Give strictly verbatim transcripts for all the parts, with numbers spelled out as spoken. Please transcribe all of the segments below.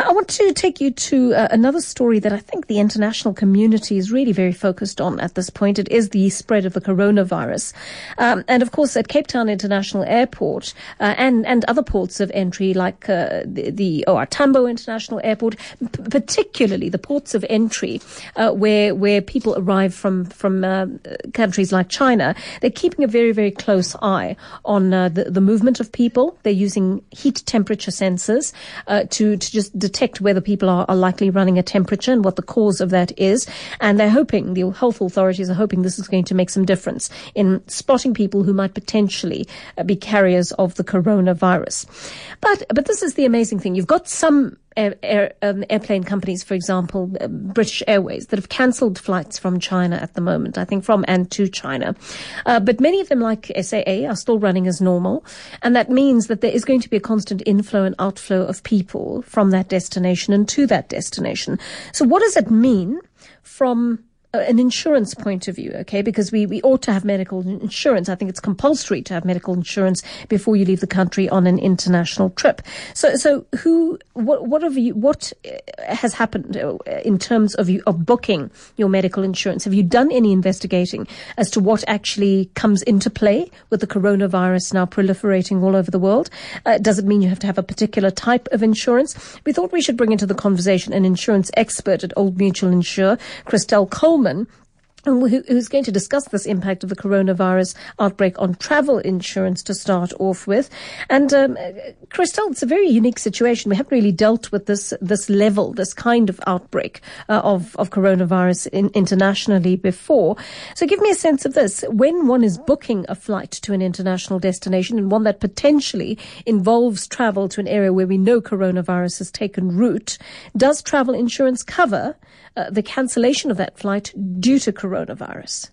I want to take you to uh, another story that I think the international community is really very focused on at this point. It is the spread of the coronavirus. Um, and of course, at Cape Town International Airport uh, and, and other ports of entry like uh, the, the O R Tambo International Airport, p- particularly the ports of entry uh, where where people arrive from, from uh, countries like China, they're keeping a very, very close eye on uh, the, the movement of people. They're using heat temperature sensors uh, to, to just detect whether people are, are likely running a temperature and what the cause of that is. And they're hoping, the health authorities are hoping this is going to make some difference in spotting people who might potentially uh, be carriers of the coronavirus. But, but this is the amazing thing. You've got some Air, air, um, airplane companies, for example, uh, British Airways, that have cancelled flights from China at the moment, I think from and to China. Uh, but many of them, like S A A, are still running as normal. And that means that there is going to be a constant inflow and outflow of people from that destination and to that destination. So what does it mean from an insurance point of view, okay? Because we, we ought to have medical insurance. I think it's compulsory to have medical insurance before you leave the country on an international trip. So, so who, what, what have you, what has happened in terms of you, of booking your medical insurance? Have you done any investigating as to what actually comes into play with the coronavirus now proliferating all over the world? Uh, does it mean you have to have a particular type of insurance? We thought we should bring into the conversation an insurance expert at Old Mutual Insure, Christelle Coleman, who's going to discuss this impact of the coronavirus outbreak on travel insurance to start off with. And um, Christelle, it's a very unique situation. We haven't really dealt with this this level, this kind of outbreak uh, of, of coronavirus in, internationally before. So give me a sense of this. When one is booking a flight to an international destination and one that potentially involves travel to an area where we know coronavirus has taken root, does travel insurance cover uh, the cancellation of that flight due to coronavirus?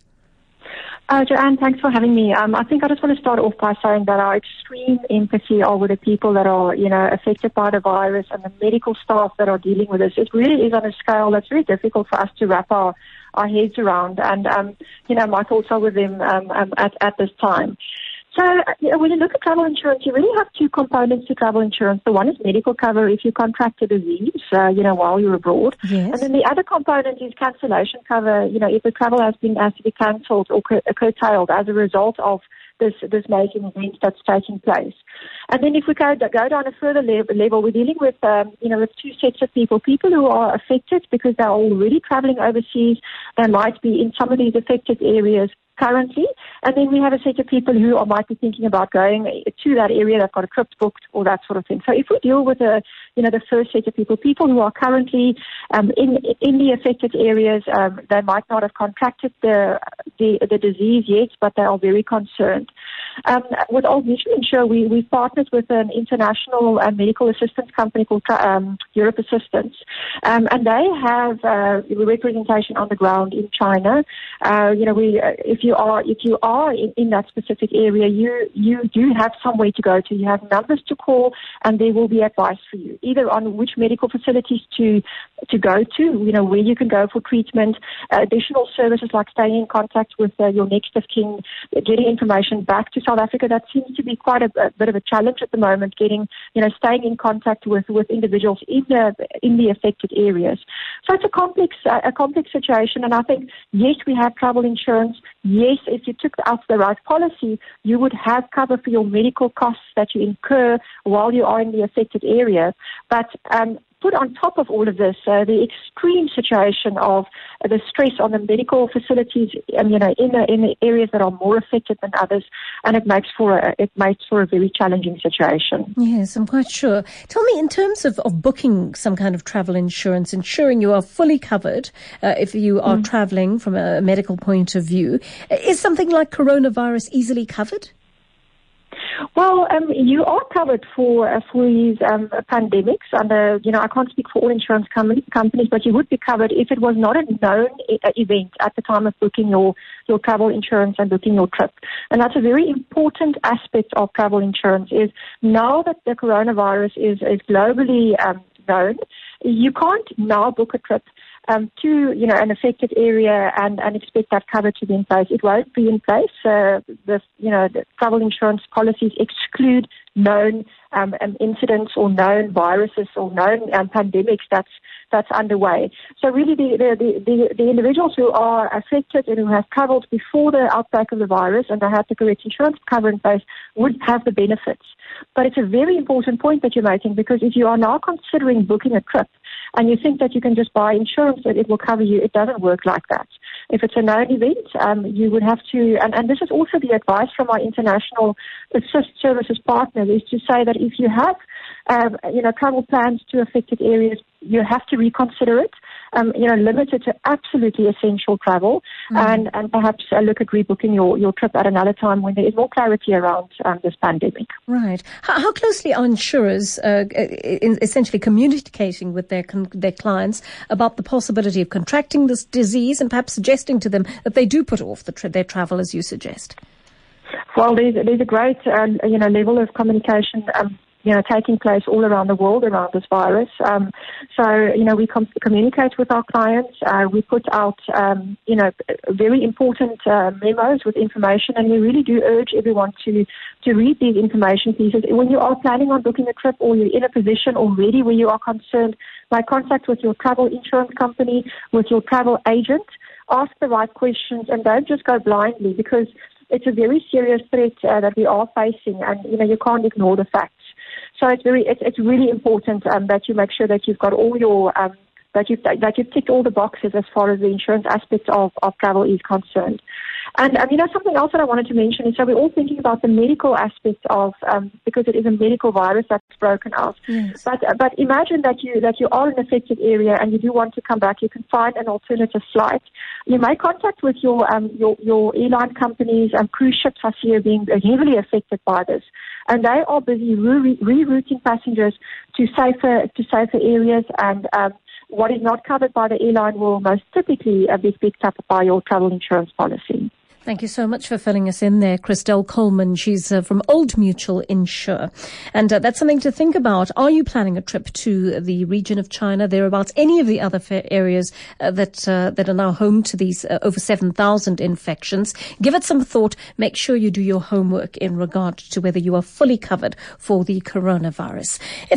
Uh, Joanne, thanks for having me. Um, I think I just want to start off by saying that our extreme empathy are with the people that are, you know, affected by the virus and the medical staff that are dealing with this. It really is on a scale that's very difficult for us to wrap our, our heads around. And, um, you know, my thoughts are with them um, um, at, at this time. So, you know, when you look at travel insurance, you really have two components to travel insurance. The one is medical cover if you contract a disease, uh, you know, while you're abroad. Yes. And then the other component is cancellation cover, you know, if the travel has been has to be cancelled or cur- curtailed as a result of this this major event that's taking place. And then if we go, go down a further level, level we're dealing with, um, you know, with two sets of people. People who are affected because they're already traveling overseas. They might be in some of these affected areas currently, and then we have a set of people who are, might be thinking about going to that area, they've got a trip booked or that sort of thing. So if we deal with the, you know, the first set of people, people who are currently um, in in the affected areas, um, they might not have contracted the, the the disease yet, but they are very concerned. Um, with Old Mutual Insure, we we partnered with an international uh, medical assistance company called um, Europe Assistance, um, and they have uh, representation on the ground in China. Uh, you know, we uh, if you are if you are in, in that specific area, you you do have somewhere to go to. You have numbers to call, and there will be advice for you, either on which medical facilities to to go to. You know, where you can go for treatment, uh, additional services like staying in contact with uh, your next of kin, getting information back to South Africa. That seems to be quite a, a bit of a challenge at the moment. Getting, you know, staying in contact with, with individuals in the in the affected areas. So it's a complex uh, a complex situation, and I think yes, we have travel insurance. Yes, if you took out the right policy, you would have cover for your medical costs that you incur while you are in the affected area. But um, put on top of all of this, uh, the extreme situation of uh, the stress on the medical facilities, um, you know, in the in the areas that are more affected than others, and it makes for a, it makes for a very challenging situation. Yes, I'm quite sure. Tell me, in terms of, of booking some kind of travel insurance, ensuring you are fully covered uh, if you are mm. traveling from a medical point of view, is something like coronavirus easily covered? Well, um, you are covered for uh, for these um, pandemics. Under, you know, I can't speak for all insurance com- companies, but you would be covered if it was not a known e- event at the time of booking your, your travel insurance and booking your trip. And that's a very important aspect of travel insurance. Is now that the coronavirus is is globally um, known, you can't now book a trip um, to, you know, an affected area and, and expect that cover to be in place. It won't be in place. Uh, the, you know, the travel insurance policies exclude known um, um, incidents or known viruses or known um, pandemics that's that's underway. So really the, the, the, the individuals who are affected and who have travelled before the outbreak of the virus and they have the correct insurance cover in place would have the benefits. But it's a very important point that you're making, because if you are now considering booking a trip and you think that you can just buy insurance that it will cover you, it doesn't work like that. If it's a known event, um, you would have to, and, and this is also the advice from our international assist services partners, is to say that if you have, um, you know, travel plans to affected areas, you have to reconsider it, um, you know, limit it to absolutely essential travel, mm. and, and perhaps uh, look at rebooking your, your trip at another time when there is more clarity around um, this pandemic. Right. How, how closely are insurers uh, in essentially communicating with their con- their clients about the possibility of contracting this disease and perhaps suggesting to them that they do put off the tra- their travel, as you suggest? Well, there's, there's a great, um, you know, level of communication um, you know, taking place all around the world around this virus. Um, so, you know, we com- communicate with our clients. Uh, we put out, um, you know, very important uh, memos with information, and we really do urge everyone to, to read these information pieces. When you are planning on booking a trip or you're in a position already where you are concerned, make contact with your travel insurance company, with your travel agent. Ask the right questions and don't just go blindly, because it's a very serious threat uh, that we are facing, and, you know, you can't ignore the facts. So it's very, it's, it's really important um, that you make sure that you've got all your, um, that you've, that you've ticked all the boxes as far as the insurance aspect of, of travel is concerned. And, um, you know, something else that I wanted to mention is, so we're all thinking about the medical aspect of, um, because it is a medical virus that's broken out. Yes. But, uh, but imagine that you, that you are in an affected area and you do want to come back. You can find an alternative flight. You make contact with your, um, your, your airline companies, and cruise ships I see are being heavily affected by this. And they are busy re- rerouting passengers to safer, to safer areas, and, um, what is not covered by the airline will most typically uh, be picked up by your travel insurance policy. Thank you so much for filling us in there, Christelle Coleman. She's uh, from Old Mutual Insure. And uh, that's something to think about. Are you planning a trip to the region of China, thereabouts, any of the other areas uh, that uh, that are now home to these uh, over seven thousand infections? Give it some thought. Make sure you do your homework in regard to whether you are fully covered for the coronavirus. It's